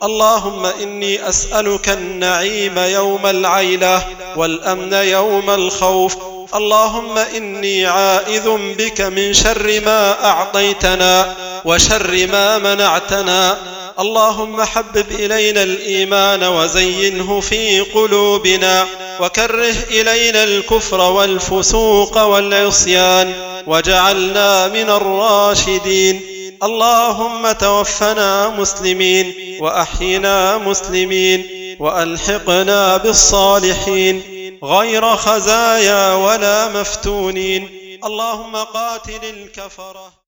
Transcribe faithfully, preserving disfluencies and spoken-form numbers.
اللهم إني أسألك النعيم يوم العيلة والأمن يوم الخوف. اللهم إني عائذ بك من شر ما أعطيتنا وشر ما منعتنا. اللهم حبب إلينا الإيمان وزينه في قلوبنا، وكره إلينا الكفر والفسوق والعصيان، واجعلنا من الراشدين. اللهم توفنا مسلمين وأحينا مسلمين وألحقنا بالصالحين غير خزايا ولا مفتونين. اللهم قاتل الكفرة.